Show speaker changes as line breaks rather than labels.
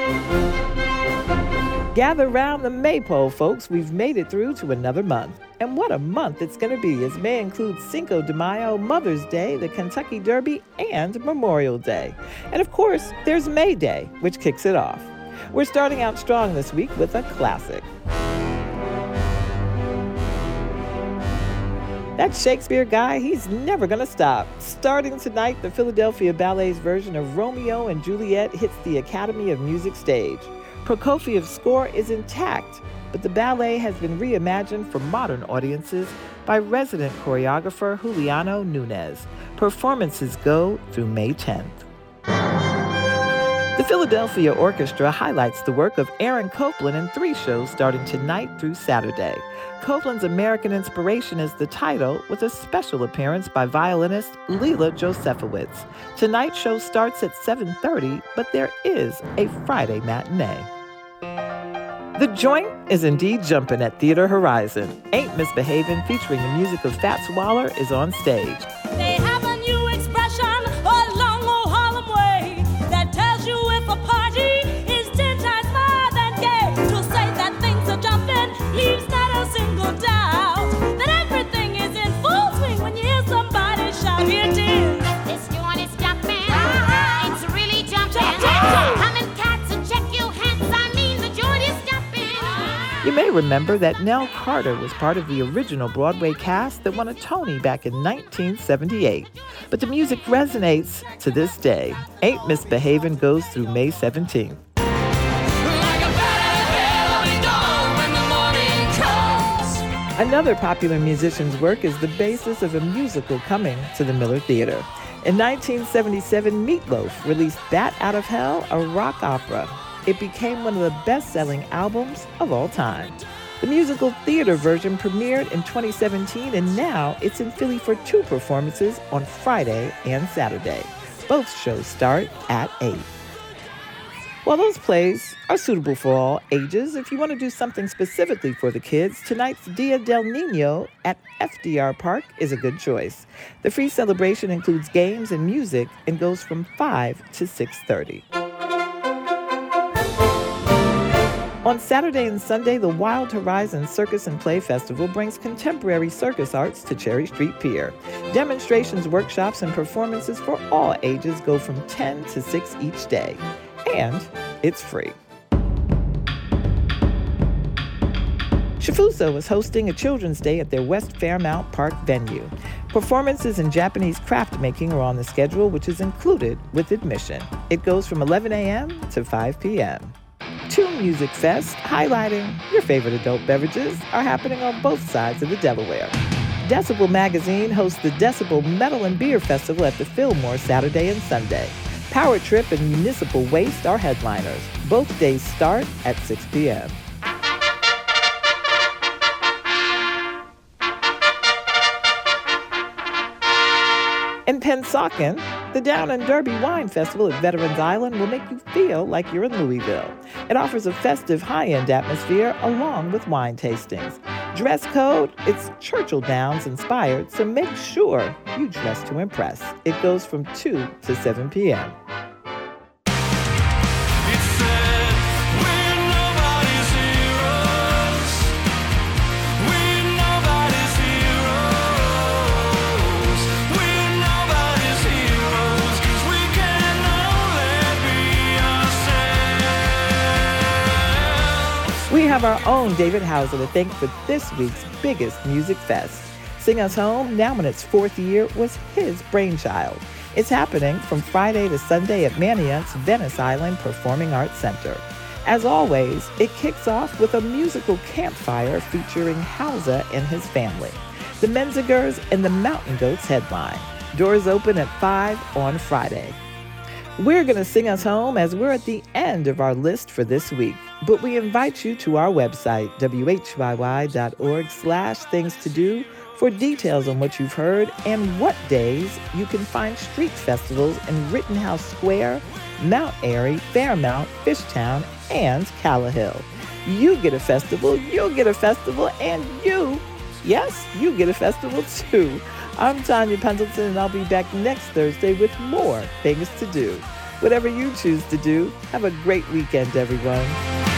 Gather round the maypole, folks. We've made it through to another month. And what a month it's going to be, as May includes Cinco de Mayo, Mother's Day, the Kentucky Derby, and Memorial Day. And of course, there's May Day, which kicks it off. We're starting out strong this week with a classic. That Shakespeare guy, he's never going to stop. Starting tonight, the Philadelphia Ballet's version of Romeo and Juliet hits the Academy of Music stage. Prokofiev's score is intact, but the ballet has been reimagined for modern audiences by resident choreographer Juliano Nunez. Performances go through May 10th. The Philadelphia Orchestra highlights the work of Aaron Copland in 3 shows starting tonight through Saturday. Copland's American Inspiration is the title, with a special appearance by violinist Leela Josefowitz. Tonight's show starts at 7:30, but there is a Friday matinee. The joint is indeed jumping at Theater Horizon. Ain't Misbehavin', featuring the music of Fats Waller, is on stage.
They have a new expression along old Harlem way that tells you if a party is 10 times more than gay. To say that things are jumping leaves not a single doubt that everything is in full swing when you hear somebody shout, here it is.
This joint is jumping. It's really jumping. Come in cats and check your hands. I mean, the joint is jumping.
You may remember that Nell Carter was part of the original Broadway cast that won a Tony back in 1978. But the music resonates to this day. Ain't Misbehavin' goes through May 17th. Another popular musician's work is the basis of a musical coming to the Miller Theater. In 1977, Meatloaf released Bat Out of Hell, a rock opera. It became one of the best-selling albums of all time. The musical theater version premiered in 2017, and now it's in Philly for 2 performances on Friday and Saturday. Both shows start at 8. While those plays are suitable for all ages, if you want to do something specifically for the kids, tonight's Dia del Niño at FDR Park is a good choice. The free celebration includes games and music and goes from 5 to 6:30. On Saturday and Sunday, the Wild Horizon Circus and Play Festival brings contemporary circus arts to Cherry Street Pier. Demonstrations, workshops, and performances for all ages go from 10 to 6 each day. And it's free. Shifuso is hosting a Children's Day at their West Fairmount Park venue. Performances in Japanese craft making are on the schedule, which is included with admission. It goes from 11 a.m. to 5 p.m. 2 music fests highlighting your favorite adult beverages are happening on both sides of the Delaware. Decibel Magazine hosts the Decibel Metal and Beer Festival at the Fillmore Saturday and Sunday. Power Trip and Municipal Waste are headliners. Both days start at 6 p.m. In Pennsauken, the Down and Derby Wine Festival at Veterans Island will make you feel like you're in Louisville. It offers a festive, high-end atmosphere along with wine tastings. Dress code, it's Churchill Downs inspired, so make sure you dress to impress. It goes from 2 to 7 p.m. We have our own David Hauser to thank for this week's biggest music fest. Sing Us Home, now in its 4th year, was his brainchild. It's happening from Friday to Sunday at Maniont's Venice Island Performing Arts Center. As always, it kicks off with a musical campfire featuring Hauser and his family. The Menzingers and the Mountain Goats headline. Doors open at 5 on Friday. We're going to sing us home as we're at the end of our list for this week, but we invite you to our website, whyy.org/things-to-do, for details on what you've heard and what days you can find street festivals in Rittenhouse Square, Mount Airy, Fairmount, Fishtown, and Callowhill. You get a festival, you'll get a festival, and you get a festival too. I'm Tanya Pendleton, and I'll be back next Thursday with more Things to Do. Whatever you choose to do, have a great weekend, everyone.